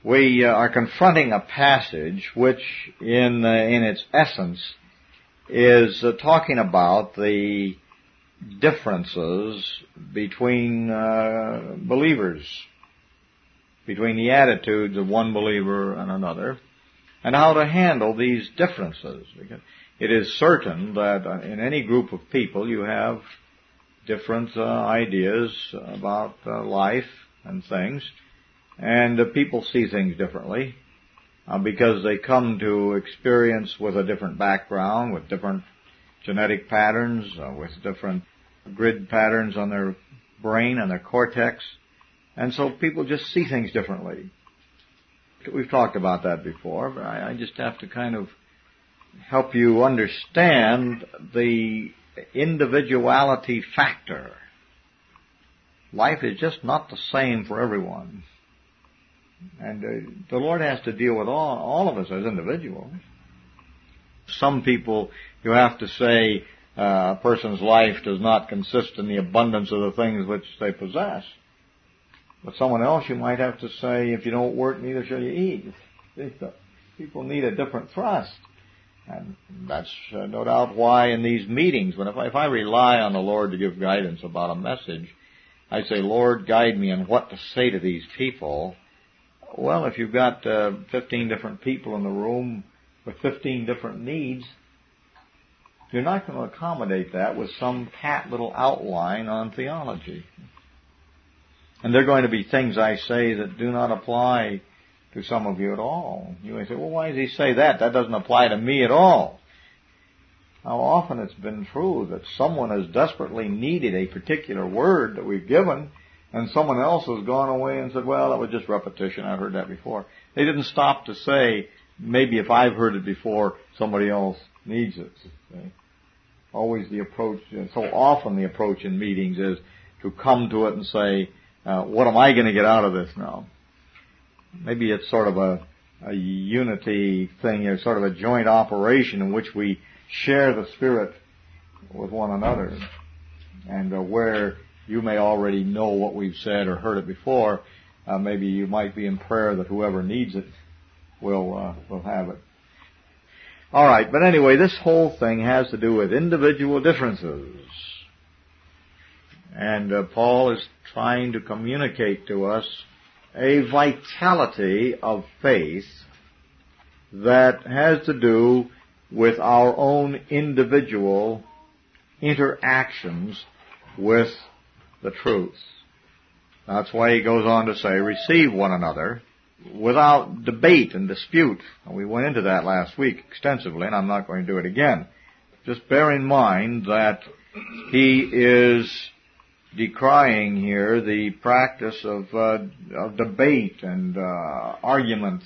We are confronting a passage which, in its essence, is talking about the differences between believers, between the attitudes of one believer and another, and how to handle these differences. Because it is certain that in any group of people you have different ideas about life and things, and people see things differently because they come to experience with a different background, with different genetic patterns, with different grid patterns on their brain and their cortex, and so people just see things differently. We've talked about that before, but I just have to kind of help you understand the individuality factor. Life is just not the same for everyone. And the Lord has to deal with all of us as individuals. Some people, you have to say, a person's life does not consist in the abundance of the things which they possess. But someone else, you might have to say, if you don't work, neither shall you eat. People need a different thrust. And that's no doubt why in these meetings, if I rely on the Lord to give guidance about a message, I say, Lord, guide me in what to say to these people. Well, if you've got 15 different people in the room with 15 different needs, you're not going to accommodate that with some pat little outline on theology. And there are going to be things I say that do not apply to some of you at all. You may say, well, why does he say that? That doesn't apply to me at all. How often it's been true that someone has desperately needed a particular word that we've given, and someone else has gone away and said, well, that was just repetition. I've heard that before. They didn't stop to say, maybe if I've heard it before, somebody else needs it. Always the approach, so often the approach in meetings is to come to it and say, what am I going to get out of this now? Maybe it's sort of a unity thing, or sort of a joint operation in which we share the Spirit with one another. And where you may already know what we've said or heard it before, maybe you might be in prayer that whoever needs it will have it. All right, but anyway, this whole thing has to do with individual differences. And Paul is trying to communicate to us a vitality of faith that has to do with our own individual interactions with the truth. That's why he goes on to say, receive one another without debate and dispute. We went into that last week extensively, and I'm not going to do it again. Just bear in mind that he is decrying here the practice of debate and arguments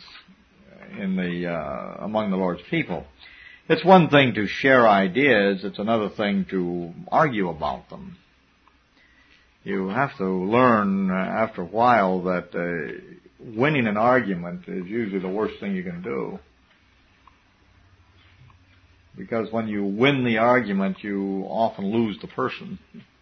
among the Lord's people. It's one thing to share ideas, it's another thing to argue about them. You have to learn after a while that winning an argument is usually the worst thing you can do. Because when you win the argument, you often lose the person.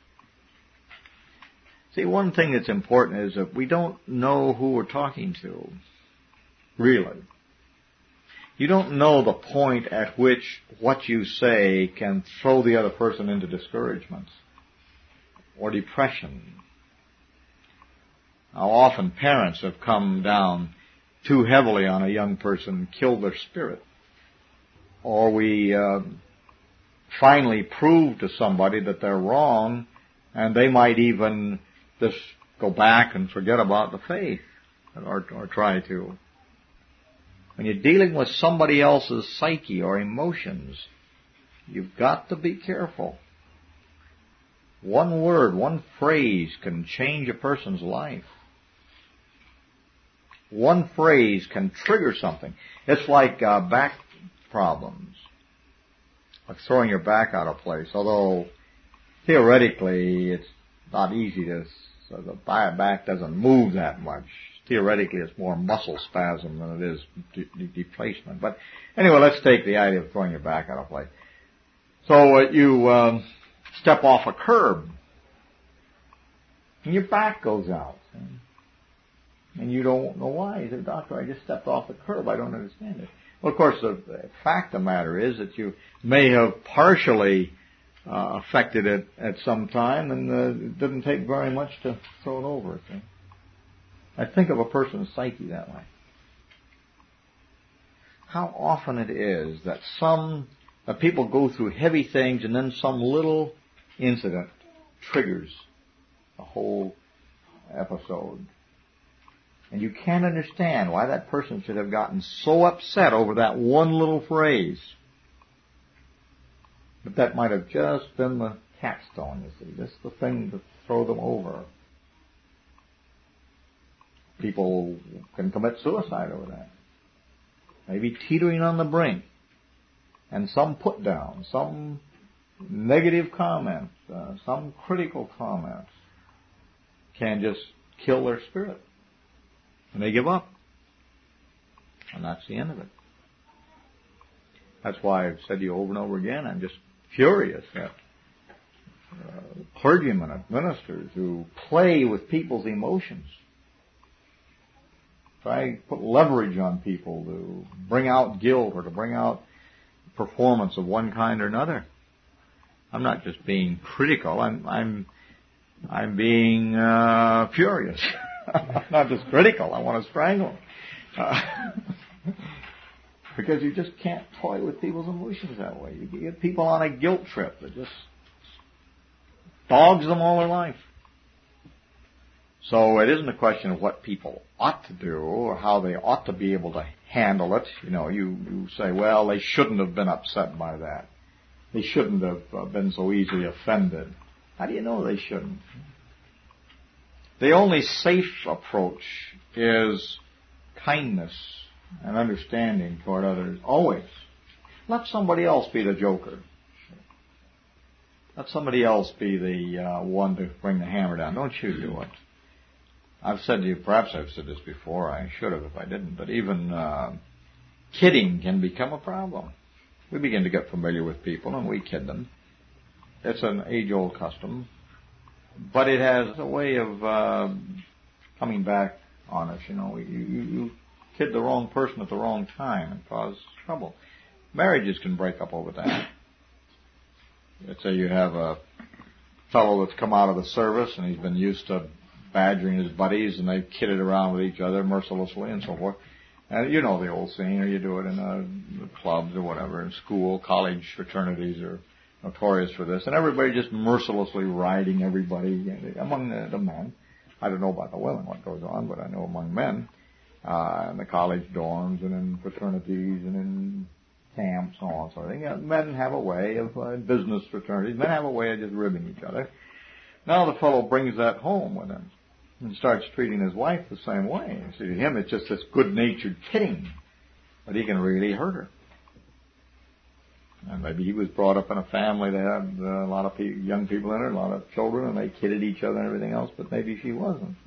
See, one thing that's important is that we don't know who we're talking to, really. You don't know the point at which what you say can throw the other person into discouragement or depression. How often parents have come down too heavily on a young person, killed their spirit. Or we finally prove to somebody that they're wrong, and they might even just go back and forget about the faith, or try to. When you're dealing with somebody else's psyche or emotions, you've got to be careful. One word, one phrase can change a person's life. One phrase can trigger something. It's like back problems, like throwing your back out of place, although theoretically it's not easy so the back doesn't move that much. Theoretically, it's more muscle spasm than it is deflation. But anyway, let's take the idea of throwing your back out of place. So you step off a curb, and your back goes out. And and you don't know why. He said, Doctor, I just stepped off the curb. I don't understand it. Well, of course, the fact of the matter is that you may have partially affected it at some time, and it didn't take very much to throw it over. See? I think of a person's psyche that way. How often it is that people go through heavy things, and then some little incident triggers the whole episode. And you can't understand why that person should have gotten so upset over that one little phrase. But that might have just been the capstone, you see. Just the thing to throw them over. People can commit suicide over that. Maybe teetering on the brink. And some put down, some negative comments, some critical comments can just kill their spirit. And they give up. And that's the end of it. That's why I've said to you over and over again, I'm just furious at clergymen and ministers who play with people's emotions. Try to put leverage on people to bring out guilt or to bring out performance of one kind or another. I'm not just being critical. I'm being furious. Not just critical. I want to strangle them. Because you just can't toy with people's emotions that way. You get people on a guilt trip that just dogs them all their life. So it isn't a question of what people ought to do or how they ought to be able to handle it. You know, you say, well, they shouldn't have been upset by that. They shouldn't have been so easily offended. How do you know they shouldn't? The only safe approach is kindness and understanding toward others. Always. Let somebody else be the joker. Let somebody else be the one to bring the hammer down. Don't you do it. I've said to you, perhaps I've said this before, I should have if I didn't, but even kidding can become a problem. We begin to get familiar with people and we kid them. It's an age-old custom, but it has a way of coming back on us. You know, you kid the wrong person at the wrong time and cause trouble. Marriages can break up over that. Let's say you have a fellow that's come out of the service and he's been used to badgering his buddies and they've kidded around with each other mercilessly and so forth. And you know the old saying, or you do it in clubs or whatever, in school, college fraternities are notorious for this. And everybody just mercilessly riding everybody among the men. I don't know about the women, what goes on, but I know among men, in the college dorms and in fraternities and in camps and all that sort of thing. Men have a way of, business fraternities, men have a way of just ribbing each other. Now the fellow brings that home with him and starts treating his wife the same way. See, to him it's just this good-natured kidding, but he can really hurt her. And maybe he was brought up in a family that had a lot of young people in it, a lot of children, and they kidded each other and everything else, but maybe she wasn't.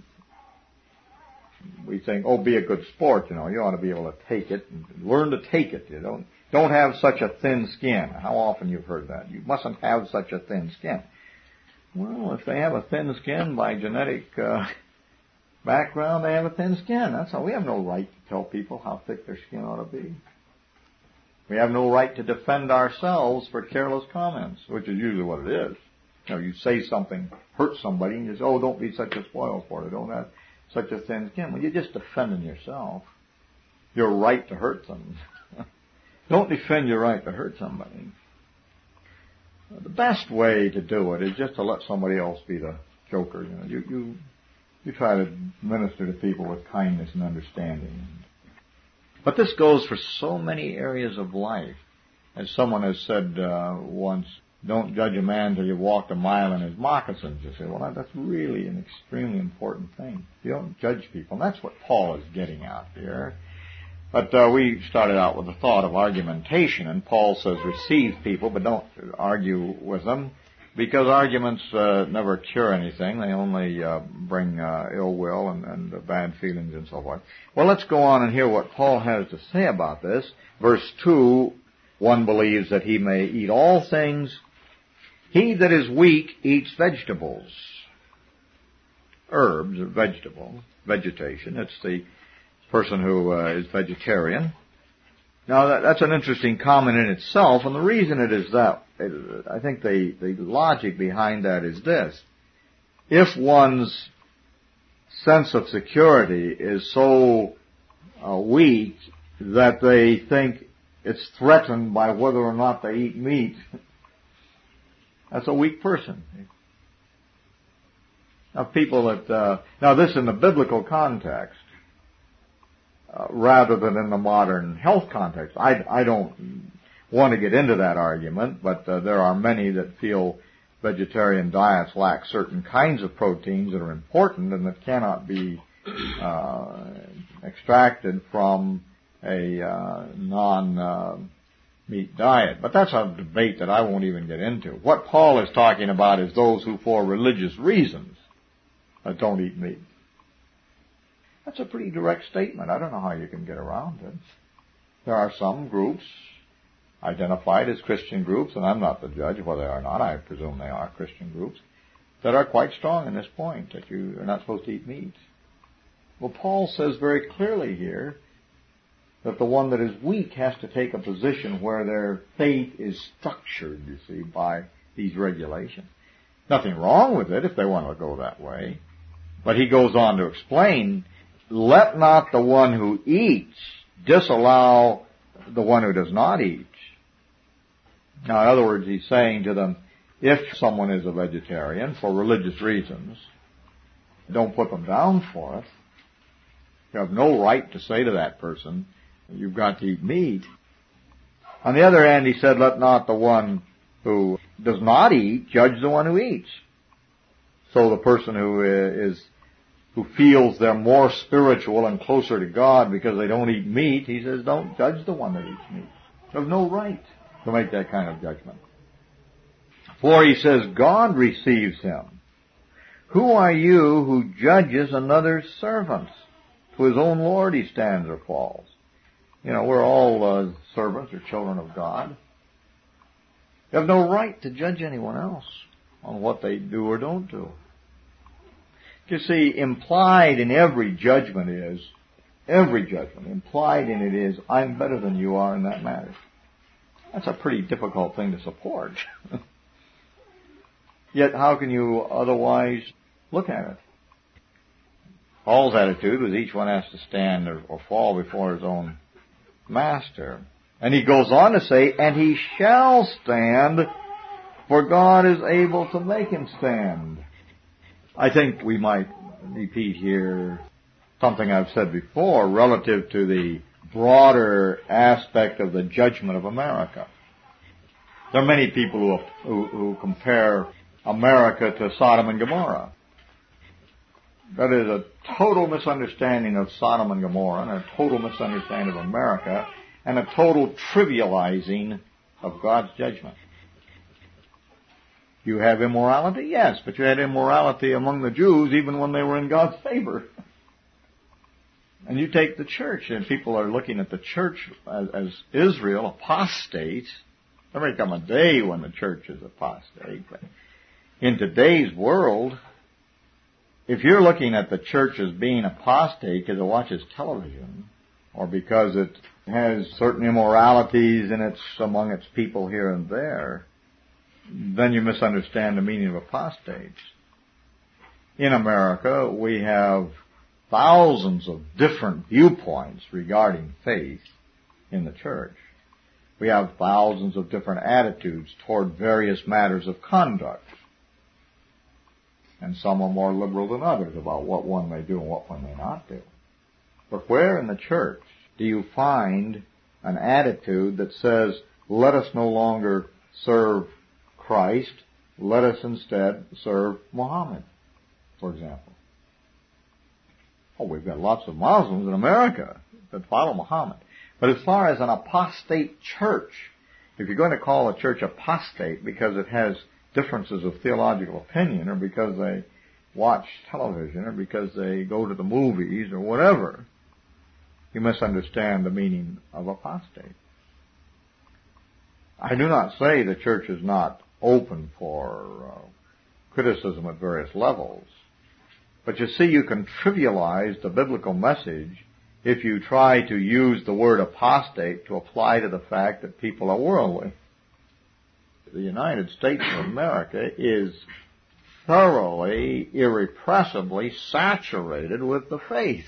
We think, be a good sport, you know, you ought to be able to take it, and learn to take it. You don't have such a thin skin. How often you've heard that? You mustn't have such a thin skin. Well, if they have a thin skin by genetic background, they have a thin skin. That's all. We have no right to tell people how thick their skin ought to be. We have no right to defend ourselves for careless comments, which is usually what it is. You know, you say something, hurt somebody, and you say, don't be such a spoilsport, don't have such a thin skin. Well, you're just defending yourself. Your right to hurt them. Don't defend your right to hurt somebody. The best way to do it is just to let somebody else be the joker. You know, you try to minister to people with kindness and understanding. But this goes for so many areas of life. As someone has said once, don't judge a man till you've walked a mile in his moccasins. You say, well, that's really an extremely important thing. You don't judge people. And that's what Paul is getting at here. But we started out with the thought of argumentation, and Paul says receive people, but don't argue with them, because arguments never cure anything. They only bring ill will and bad feelings and so forth. Well, let's go on and hear what Paul has to say about this. Verse 2, one believes that he may eat all things. He that is weak eats vegetables. Herbs are vegetables. vegetation. It's the person who is vegetarian. Now, that's an interesting comment in itself, and the reason it is that, I think the logic behind that is this. If one's sense of security is so weak that they think it's threatened by whether or not they eat meat, that's a weak person. Now, people that, now this in the biblical context, rather than in the modern health context. I don't want to get into that argument, but there are many that feel vegetarian diets lack certain kinds of proteins that are important and that cannot be extracted from a non-meat diet. But that's a debate that I won't even get into. What Paul is talking about is those who, for religious reasons, don't eat meat. That's a pretty direct statement. I don't know how you can get around it. There are some groups identified as Christian groups, and I'm not the judge whether they are or not. I presume they are Christian groups, that are quite strong in this point, that you are not supposed to eat meat. Well, Paul says very clearly here that the one that is weak has to take a position where their faith is structured, you see, by these regulations. Nothing wrong with it if they want to go that way. But he goes on to explain, let not the one who eats disallow the one who does not eat. Now, in other words, he's saying to them, if someone is a vegetarian for religious reasons, don't put them down for it. You have no right to say to that person, you've got to eat meat. On the other hand, he said, let not the one who does not eat judge the one who eats. So the person who feels they're more spiritual and closer to God because they don't eat meat, he says, don't judge the one that eats meat. You have no right to make that kind of judgment. For he says, God receives him. Who are you who judges another's servants? To his own Lord he stands or falls. You know, we're all servants or children of God. You have no right to judge anyone else on what they do or don't do. You see, implied in every judgment, implied in it is, I'm better than you are in that matter. That's a pretty difficult thing to support. Yet how can you otherwise look at it? Paul's attitude was each one has to stand or fall before his own master. And he goes on to say, and he shall stand, for God is able to make him stand. I think we might repeat here something I've said before relative to the broader aspect of the judgment of America. There are many people who compare America to Sodom and Gomorrah. That is a total misunderstanding of Sodom and Gomorrah and a total misunderstanding of America and a total trivializing of God's judgment. You have immorality? Yes, but you had immorality among the Jews even when they were in God's favor. And you take the church, and people are looking at the church as Israel, apostate. There may come a day when the church is apostate, but in today's world, if you're looking at the church as being apostate because it watches television, or because it has certain immoralities among its people here and there, then you misunderstand the meaning of apostates. In America, we have thousands of different viewpoints regarding faith in the church. We have thousands of different attitudes toward various matters of conduct. And some are more liberal than others about what one may do and what one may not do. But where in the church do you find an attitude that says, let us no longer serve Christ, let us instead serve Muhammad, for example? Oh, we've got lots of Muslims in America that follow Muhammad. But as far as an apostate church, if you're going to call a church apostate because it has differences of theological opinion, or because they watch television, or because they go to the movies, or whatever, you misunderstand the meaning of apostate. I do not say the church is not open for criticism at various levels, But you see, you can trivialize the biblical message if you try to use the word apostate to apply to the fact that people are worldly. The United States of America is thoroughly, irrepressibly saturated with the faith,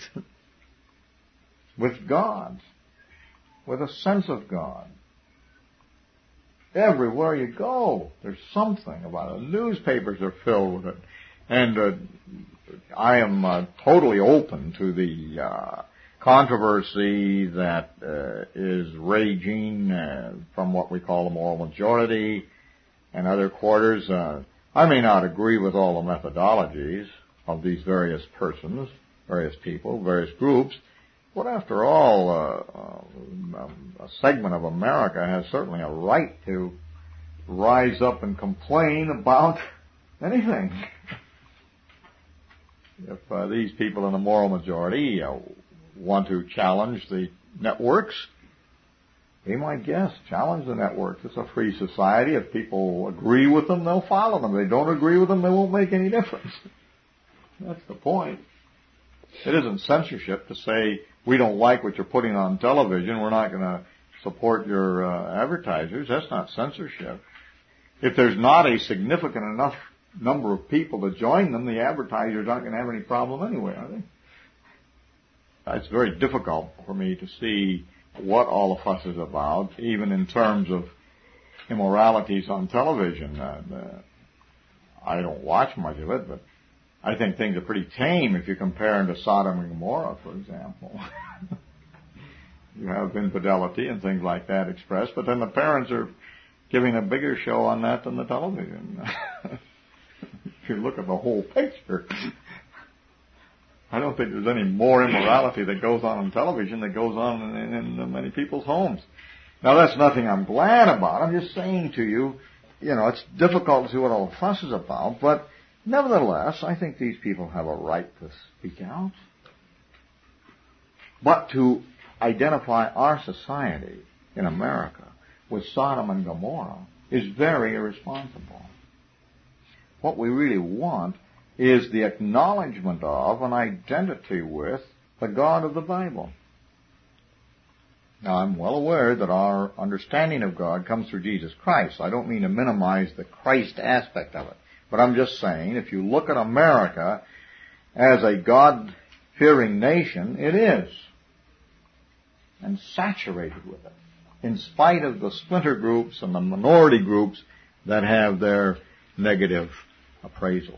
with God, with a sense of God. Everywhere you go, there's something about it. Newspapers are filled with it. And I am totally open to the controversy that is raging from what we call the moral majority and other quarters. I may not agree with all the methodologies of these various persons, various people, various groups, but after all, a segment of America has certainly a right to rise up and complain about anything. If these people in the moral majority want to challenge the networks, be my guest, challenge the networks. It's a free society. If people agree with them, they'll follow them. If they don't agree with them, they won't make any difference. That's the point. It isn't censorship to say, we don't like what you're putting on television, we're not going to support your advertisers. That's not censorship. If there's not a significant enough number of people to join them, the advertisers aren't going to have any problem anyway, are they? It's very difficult for me to see what all the fuss is about, even in terms of immoralities on television. I don't watch much of it, but I think things are pretty tame if you compare them to Sodom and Gomorrah, for example. You have infidelity and things like that expressed, but then the parents are giving a bigger show on that than the television. If you look at the whole picture, I don't think there's any more immorality that goes on television that goes on in many people's homes. Now, that's nothing I'm glad about. I'm just saying to you, it's difficult to see what all the fuss is about, but nevertheless, I think these people have a right to speak out. But to identify our society in America with Sodom and Gomorrah is very irresponsible. What we really want is the acknowledgement of an identity with the God of the Bible. Now, I'm well aware that our understanding of God comes through Jesus Christ. I don't mean to minimize the Christ aspect of it. But I'm just saying, if you look at America as a God-fearing nation, it is. And saturated with it. In spite of the splinter groups and the minority groups that have their negative appraisals.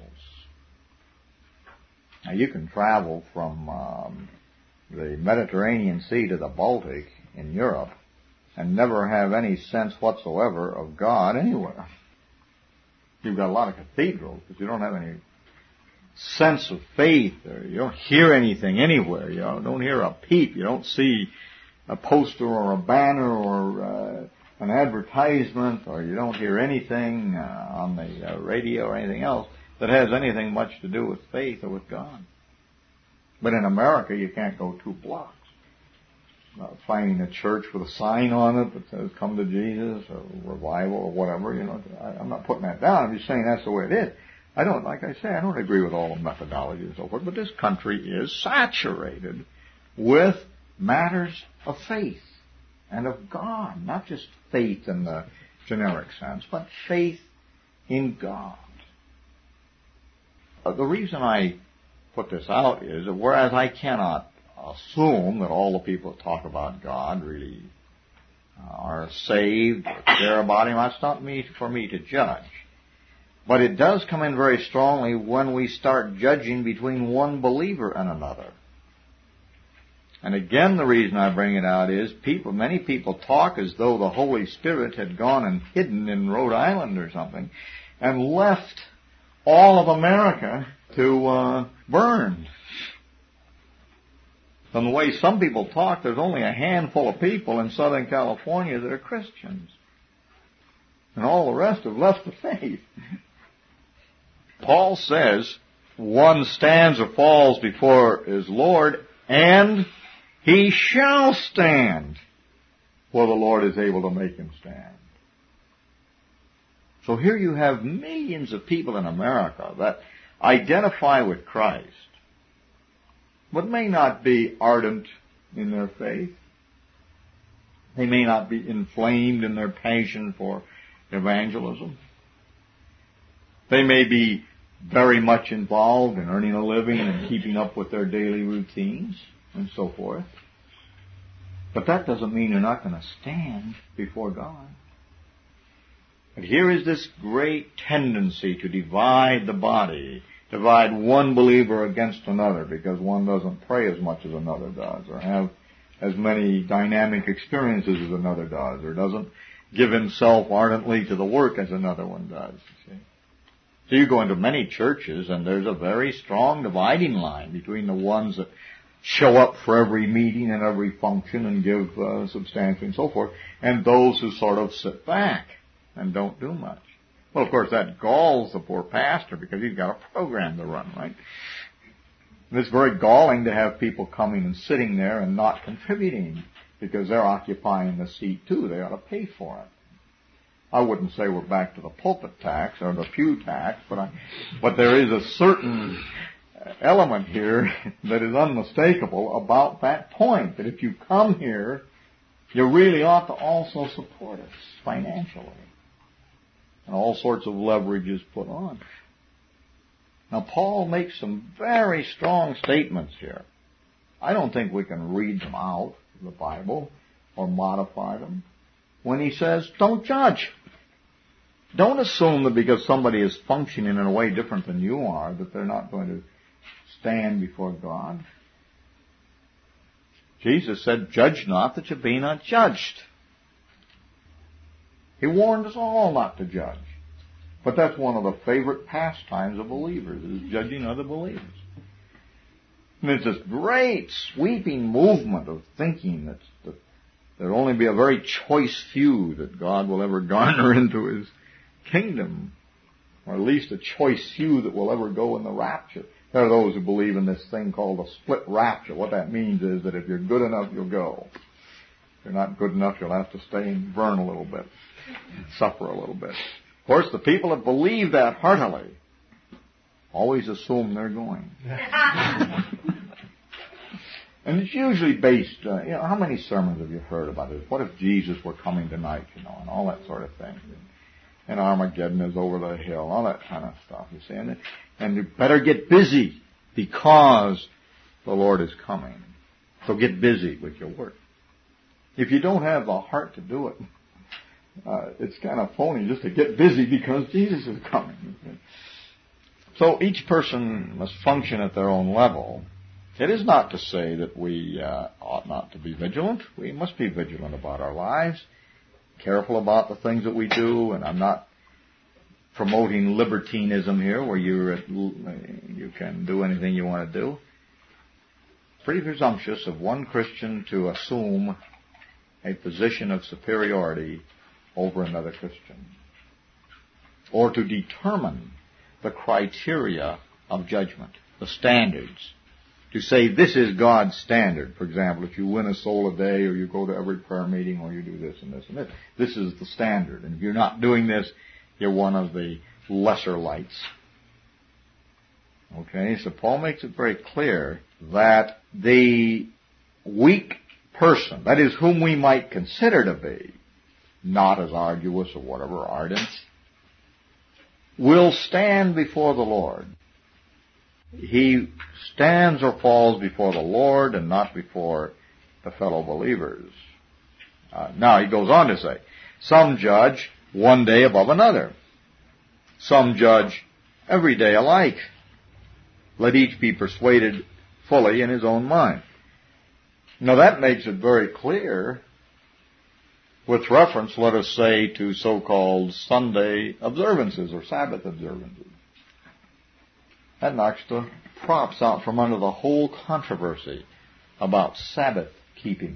Now, you can travel from the Mediterranean Sea to the Baltic in Europe and never have any sense whatsoever of God anywhere. You've got a lot of cathedrals, but you don't have any sense of faith, or you don't hear anything anywhere. You don't hear a peep. You don't see a poster or a banner or an advertisement, or you don't hear anything on the radio or anything else that has anything much to do with faith or with God. But in America, you can't go 2 blocks finding a church with a sign on it that says, "Come to Jesus," or "Revival," or whatever. I'm not putting that down. I'm just saying that's the way it is. Like I say, I don't agree with all the methodology and so forth, but this country is saturated with matters of faith and of God. Not just faith in the generic sense, but faith in God. The reason I put this out is that whereas I cannot assume that all the people that talk about God really are saved or care about Him, that's not for me to judge. But it does come in very strongly when we start judging between one believer and another. And again, the reason I bring it out is many people talk as though the Holy Spirit had gone and hidden in Rhode Island or something and left all of America to burn. From the way some people talk, there's only a handful of people in Southern California that are Christians. And all the rest have left the faith. Paul says, one stands or falls before his Lord, and he shall stand, for the Lord is able to make him stand. So here you have millions of people in America that identify with Christ, but may not be ardent in their faith. They may not be inflamed in their passion for evangelism. They may be very much involved in earning a living and keeping up with their daily routines and so forth. But that doesn't mean they're not going to stand before God. But here is this great tendency to divide the body, divide one believer against another because one doesn't pray as much as another does, or have as many dynamic experiences as another does, or doesn't give himself ardently to the work as another one does. You see? So you go into many churches and there's a very strong dividing line between the ones that show up for every meeting and every function and give substantially and so forth, and those who sort of sit back and don't do much. Well, of course, that galls the poor pastor because he's got a program to run, right? And it's very galling to have people coming and sitting there and not contributing because they're occupying the seat too. They ought to pay for it. I wouldn't say we're back to the pulpit tax or the pew tax, but there is a certain element here that is unmistakable about that point, that if you come here, you really ought to also support us financially. And all sorts of leverage is put on. Now, Paul makes some very strong statements here. I don't think we can read them out of the Bible or modify them. When he says, don't judge. Don't assume that because somebody is functioning in a way different than you are, that they're not going to stand before God. Jesus said, judge not that you be not judged. He warned us all not to judge. But that's one of the favorite pastimes of believers, is judging other believers. And it's this great sweeping movement of thinking that there'll only be a very choice few that God will ever garner into His kingdom, or at least a choice few that will ever go in the rapture. There are those who believe in this thing called a split rapture. What that means is that if you're good enough, you'll go. If you're not good enough, you'll have to stay and burn a little bit, suffer a little bit. Of course, the people that believe that heartily always assume they're going. And it's usually based, how many sermons have you heard about it? What if Jesus were coming tonight, and all that sort of thing. And Armageddon is over the hill, all that kind of stuff, you see. And you better get busy because the Lord is coming. So get busy with your work. If you don't have the heart to do it, it's kind of phony just to get busy because Jesus is coming. So each person must function at their own level. It is not to say that we ought not to be vigilant. We must be vigilant about our lives, careful about the things that we do, and I'm not promoting libertinism here where you can do anything you want to do. Pretty presumptuous of one Christian to assume a position of superiority over another Christian, or to determine the criteria of judgment, the standards, to say this is God's standard. For example, if you win a soul a day, or you go to every prayer meeting, or you do this and this and this, this is the standard. And if you're not doing this, you're one of the lesser lights. Okay, so Paul makes it very clear that the weak person, that is, whom we might consider to be not as arduous or whatever ardent, will stand before the Lord. He stands or falls before the Lord and not before the fellow believers. Now he goes on to say, some judge one day above another. Some judge every day alike. Let each be persuaded fully in his own mind. Now that makes it very clear with reference, let us say, to so-called Sunday observances or Sabbath observances. That knocks the props out from under the whole controversy about Sabbath keeping.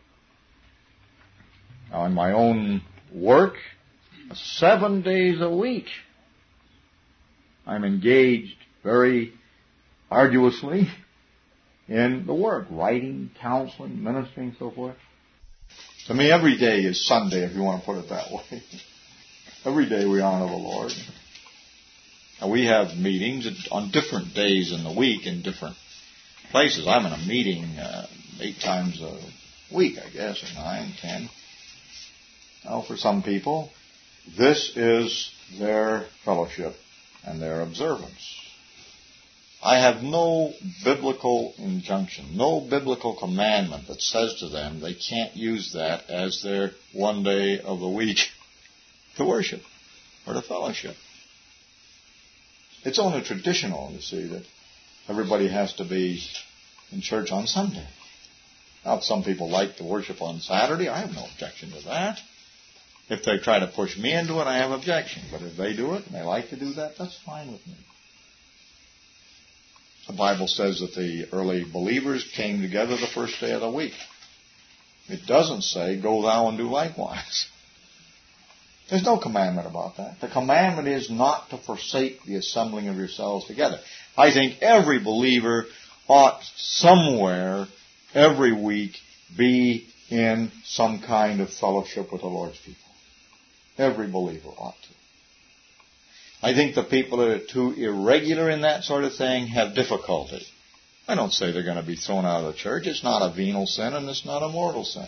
Now, in my own work, 7 days a week, I'm engaged very arduously in the work, writing, counseling, ministering, so forth. To me, every day is Sunday, if you want to put it that way. Every day we honor the Lord. And we have meetings on different days in the week in different places. I'm in a meeting 8 times a week, I guess, or 9, 10. Now, for some people, this is their fellowship and their observance. I have no biblical injunction, no biblical commandment that says to them they can't use that as their one day of the week to worship or to fellowship. It's only traditional, you see, that everybody has to be in church on Sunday. Now, if some people like to worship on Saturday, I have no objection to that. If they try to push me into it, I have objection. But if they do it and they like to do that, that's fine with me. The Bible says that the early believers came together the first day of the week. It doesn't say, go thou and do likewise. There's no commandment about that. The commandment is not to forsake the assembling of yourselves together. I think every believer ought somewhere, every week, be in some kind of fellowship with the Lord's people. Every believer ought to. I think the people that are too irregular in that sort of thing have difficulty. I don't say they're going to be thrown out of the church. It's not a venial sin and it's not a mortal sin.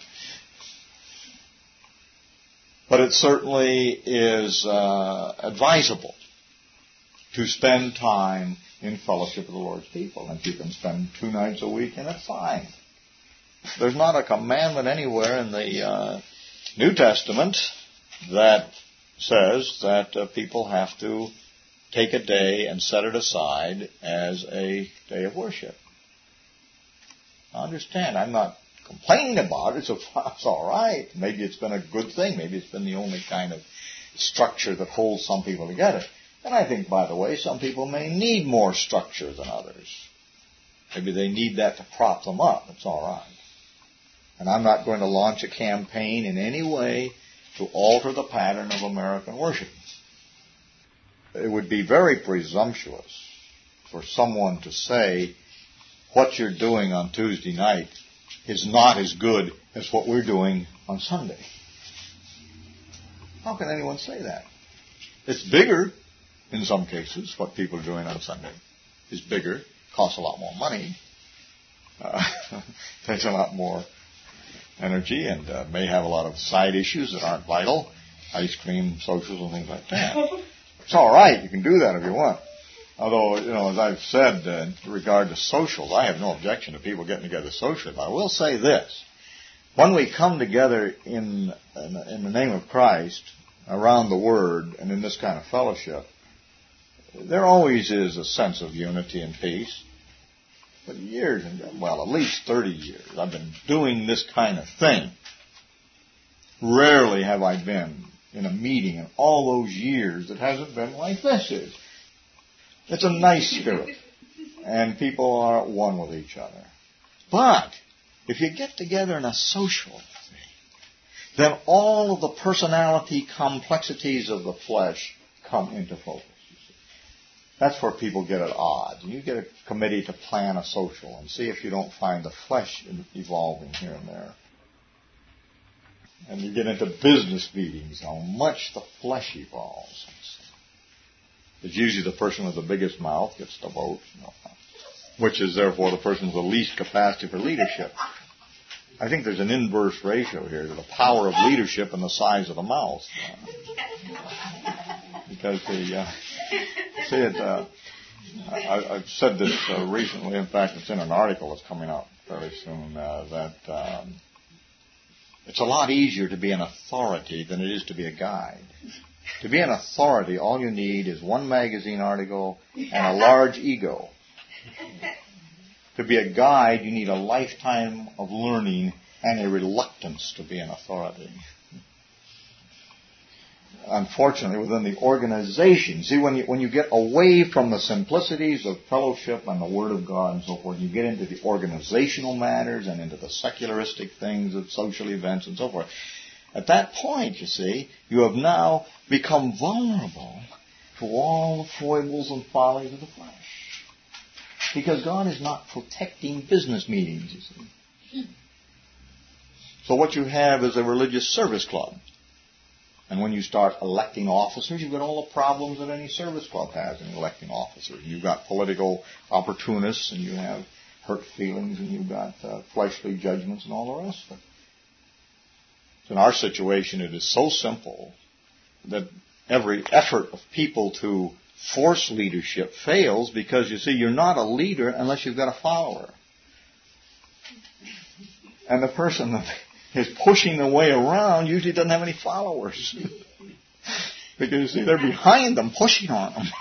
But it certainly is advisable to spend time in fellowship with the Lord's people. And if you can spend 2 nights a week in it, fine. There's not a commandment anywhere in the New Testament that says that people have to take a day and set it aside as a day of worship. I understand. I'm not complaining about it. It's all right. Maybe it's been a good thing. Maybe it's been the only kind of structure that holds some people together. And I think, by the way, some people may need more structure than others. Maybe they need that to prop them up. It's all right. And I'm not going to launch a campaign in any way to alter the pattern of American worship. It would be very presumptuous for someone to say what you're doing on Tuesday night is not as good as what we're doing on Sunday. How can anyone say that? It's bigger in some cases. What people are doing on Sunday is bigger, costs a lot more money, takes a lot more energy, and may have a lot of side issues that aren't vital, ice cream, socials, and things like that. It's all right. You can do that if you want. Although, as I've said in regard to socials, I have no objection to people getting together socially. But I will say this. When we come together in the name of Christ, around the Word, and in this kind of fellowship, there always is a sense of unity and peace. For years, at least 30 years, I've been doing this kind of thing. Rarely have I been in a meeting in all those years that hasn't been like this is. It's a nice spirit, and people are at one with each other. But if you get together in a social thing, then all of the personality complexities of the flesh come into focus. That's where people get at odds. You get a committee to plan a social and see if you don't find the flesh evolving here and there. And you get into business meetings, how much the flesh evolves. It's usually the person with the biggest mouth gets the vote, which is therefore the person with the least capacity for leadership. I think there's an inverse ratio here to the power of leadership and the size of the mouth. Because I've said this recently. In fact, it's in an article that's coming out very soon, that it's a lot easier to be an authority than it is to be a guide. To be an authority, all you need is one magazine article and a large ego. To be a guide, you need a lifetime of learning and a reluctance to be an authority. Unfortunately, within the organization, see, when you get away from the simplicities of fellowship and the Word of God and so forth, you get into the organizational matters and into the secularistic things of social events and so forth. At that point, you see, you have now become vulnerable to all the foibles and follies of the flesh. Because God is not protecting business meetings, you see. So what you have is a religious service club. And when you start electing officers, you've got all the problems that any service club has in electing officers. You've got political opportunists, and you have hurt feelings and you've got fleshly judgments and all the rest of it. In our situation, it is so simple that every effort of people to force leadership fails because, you see, you're not a leader unless you've got a follower. And the person that is pushing the way around usually doesn't have any followers. Because, you see, they're behind them, pushing on them.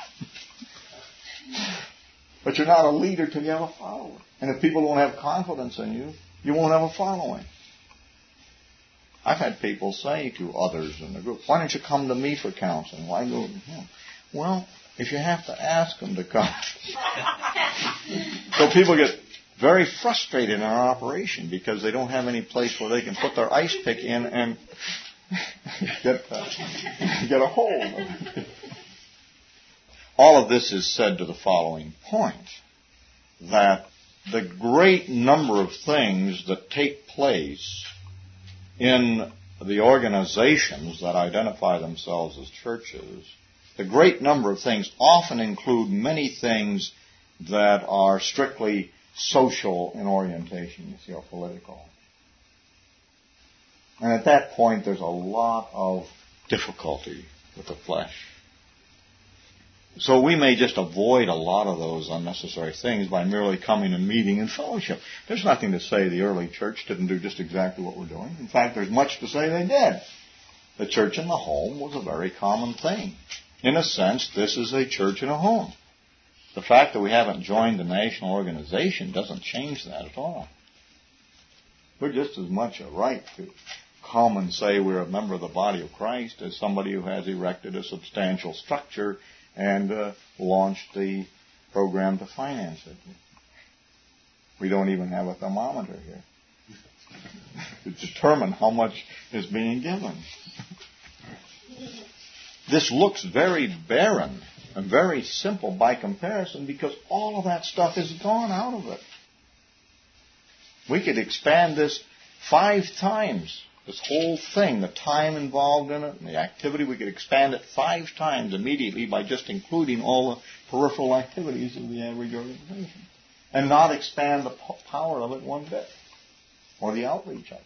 But you're not a leader till you have a follower. And if people don't have confidence in you, you won't have a following. I've had people say to others in the group, why don't you come to me for counseling? Why go to him? Well, if you have to ask them to come. So people get very frustrated in our operation because they don't have any place where they can put their ice pick in and get a hold. All of this is said to the following point, that the great number of things that take place in the organizations that identify themselves as churches, the great number of things often include many things that are strictly social in orientation, you see, or political. And at that point, there's a lot of difficulty with the flesh. So we may just avoid a lot of those unnecessary things by merely coming and meeting in fellowship. There's nothing to say the early church didn't do just exactly what we're doing. In fact, there's much to say they did. The church in the home was a very common thing. In a sense, this is a church in a home. The fact that we haven't joined the national organization doesn't change that at all. We're just as much a right to come and say we're a member of the body of Christ as somebody who has erected a substantial structure and launched the program to finance it. We don't even have a thermometer here to determine how much is being given. This looks very barren and very simple by comparison because all of that stuff is gone out of it. We could expand this 5 times. This whole thing, the time involved in it, and the activity, we could expand it 5 times immediately by just including all the peripheral activities of the average organization. And not expand the power of it one bit, or the outreach of it.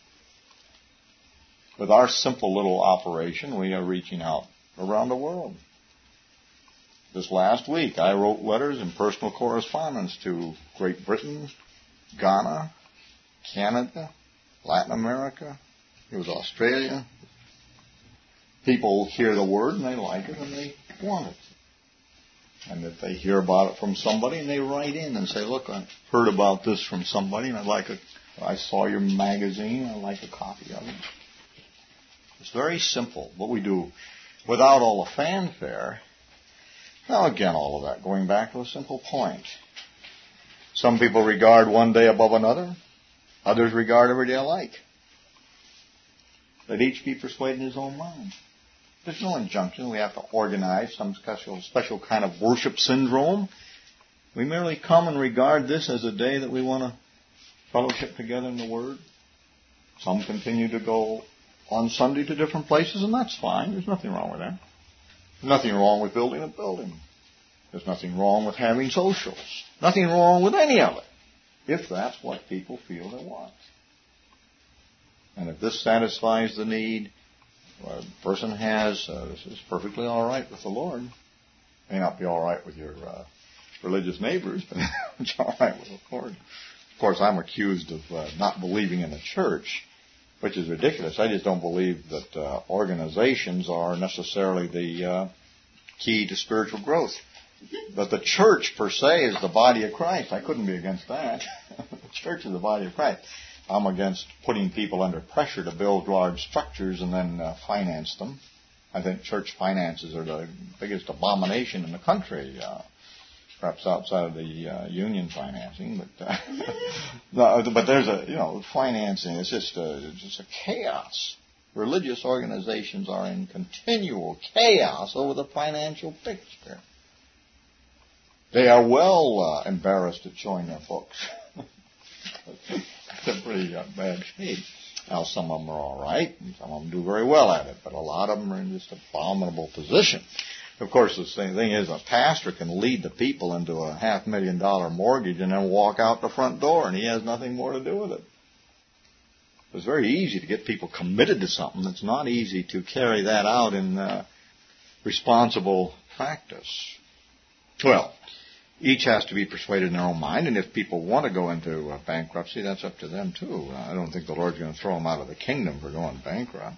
With our simple little operation, we are reaching out around the world. This last week, I wrote letters and personal correspondence to Great Britain, Ghana, Canada, Latin America, it was Australia. People hear the word and they like it and they want it. And if they hear about it from somebody and they write in and say, look, I heard about this from somebody and I saw your magazine, I'd like a copy of it. It's very simple what we do without all the fanfare. Now again, all of that, going back to a simple point. Some people regard one day above another. Others regard every day alike. Let each be persuaded in his own mind. There's no injunction. We have to organize some special kind of worship syndrome. We merely come and regard this as a day that we want to fellowship together in the Word. Some continue to go on Sunday to different places, and that's fine. There's nothing wrong with that. There's nothing wrong with building a building. There's nothing wrong with having socials. Nothing wrong with any of it, if that's what people feel they want. And if this satisfies the need a person has, this is perfectly all right with the Lord. May not be all right with your religious neighbors, but it's all right with the Lord. Of course, I'm accused of not believing in the church, which is ridiculous. I just don't believe that organizations are necessarily the key to spiritual growth. But the church, per se, is the body of Christ. I couldn't be against that. The church is the body of Christ. I'm against putting people under pressure to build large structures and then finance them. I think church finances are the biggest abomination in the country, perhaps outside of the union financing. But but there's financing. It's just a chaos. Religious organizations are in continual chaos over the financial picture. They are well embarrassed at showing their books. It's a pretty bad shape. Now, some of them are all right, and some of them do very well at it, but a lot of them are in just abominable position. Of course, the same thing is a pastor can lead the people into a $500,000 mortgage and then walk out the front door, and he has nothing more to do with it. It's very easy to get people committed to something. It's not easy to carry that out in responsible practice. Well, each has to be persuaded in their own mind, and if people want to go into bankruptcy, that's up to them too. I don't think the Lord's going to throw them out of the kingdom for going bankrupt.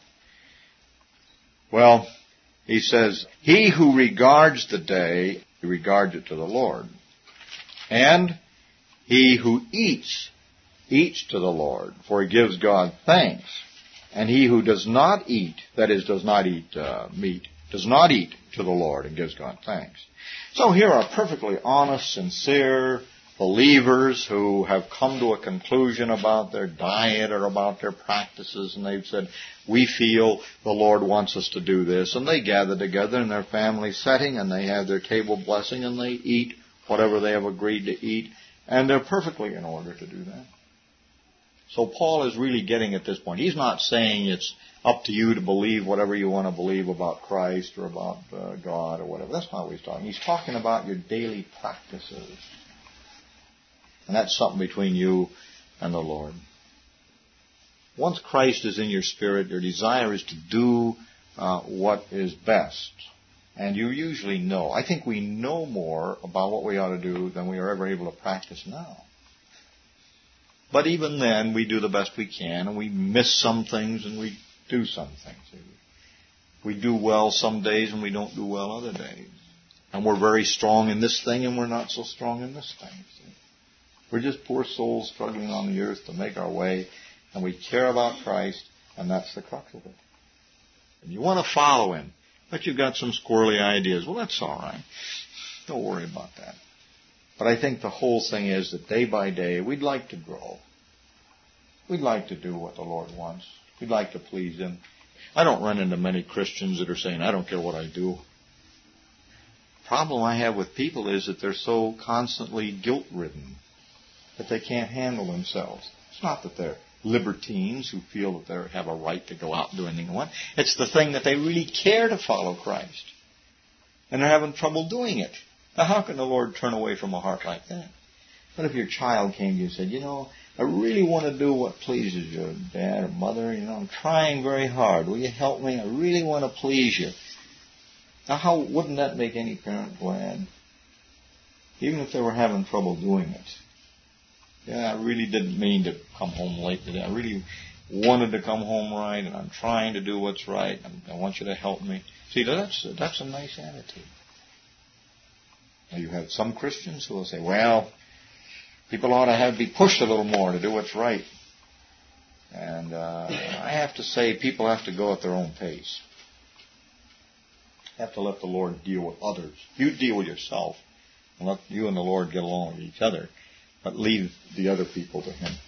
Well, he says, he who regards the day, he regards it to the Lord. And he who eats to the Lord, for he gives God thanks. And he who does not eat, that is, does not eat meat, does not eat to the Lord and gives God thanks. So here are perfectly honest, sincere believers who have come to a conclusion about their diet or about their practices, and they've said, we feel the Lord wants us to do this, and they gather together in their family setting, and they have their table blessing, and they eat whatever they have agreed to eat, and they're perfectly in order to do that. So Paul is really getting at this point. He's not saying it's up to you to believe whatever you want to believe about Christ or about God or whatever. That's not what he's talking. He's talking about your daily practices. And that's something between you and the Lord. Once Christ is in your spirit, your desire is to do what is best. And you usually know. I think we know more about what we ought to do than we are ever able to practice now. But even then, we do the best we can, and we miss some things, and we do some things. We do well some days, and we don't do well other days. And we're very strong in this thing, and we're not so strong in this thing. We're just poor souls struggling on the earth to make our way, and we care about Christ, and that's the crux of it. And you want to follow Him, but you've got some squirrely ideas. Well, that's all right. Don't worry about that. But I think the whole thing is that day by day, we'd like to grow. We'd like to do what the Lord wants. We'd like to please Him. I don't run into many Christians that are saying, I don't care what I do. The problem I have with people is that they're so constantly guilt-ridden that they can't handle themselves. It's not that they're libertines who feel that they have a right to go out and do anything they want. It's the thing that they really care to follow Christ. And they're having trouble doing it. Now, how can the Lord turn away from a heart like that? What if your child came to you and said, I really want to do what pleases you, Dad or Mother. I'm trying very hard. Will you help me? I really want to please you. Now, wouldn't that make any parent glad? Even if they were having trouble doing it. Yeah, I really didn't mean to come home late today. I really wanted to come home right, and I'm trying to do what's right. I want you to help me. See, that's a nice attitude. Now, you have some Christians who will say, well, people ought to be pushed a little more to do what's right. And I have to say, people have to go at their own pace. You have to let the Lord deal with others. You deal with yourself, and let you and the Lord get along with each other, but leave the other people to Him.